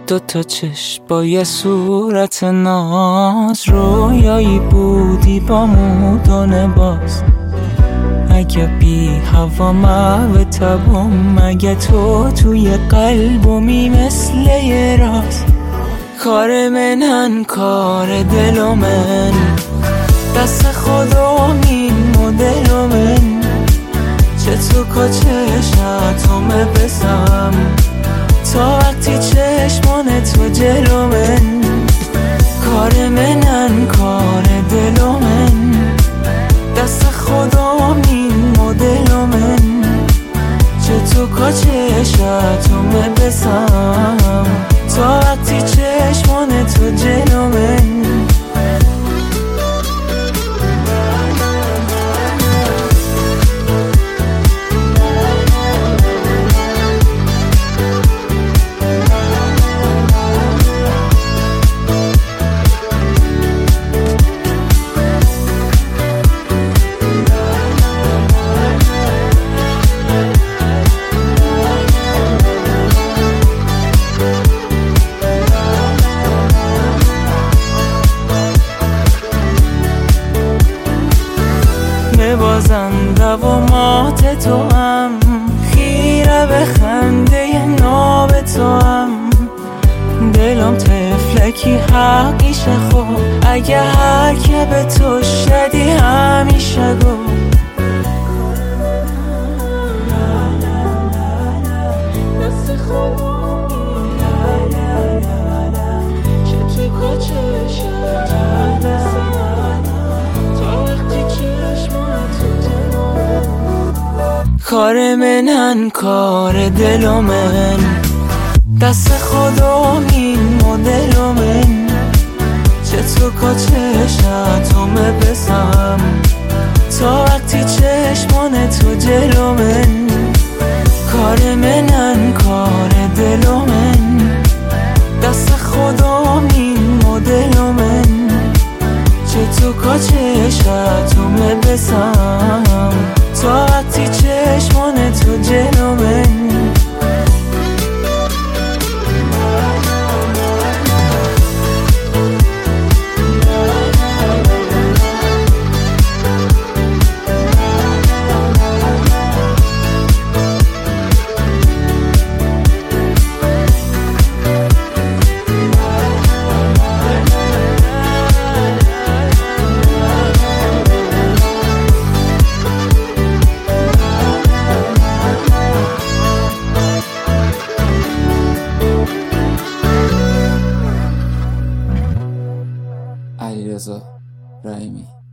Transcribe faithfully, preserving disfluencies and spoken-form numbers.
دو تا چشم با یه صورت ناز، رویایی بودی با مودون باز. اگه بی هوا محو تبم، اگه تو توی قلبمی مثل یه راز. کار منن کار دل من، دست خدا این مدل من. چه تو کا چشماتو بسم تا وقتی چشمان تو جلو من. کار منن کار دل من، دست خدا این مدل من. چه تو کا چشماتو بسم تا وقتی چشمان تو جلو من. بازنده و مات تو هم، خیره به خنده ناب تو هم. دلم تفلکی حقیشه خوب، اگه هر که به تو شدی همیشه گو. کار منن کار دل من، دست خدا این مدل من. چه تو کا چشماتو بسم تا وقتی چشمان تو جلو من. کار منن کار دل من، دست خدا این مدل من. چه تو کا چشماتو بسم تا وقتی چشمان تو جلو من. علیرضا رحیمی.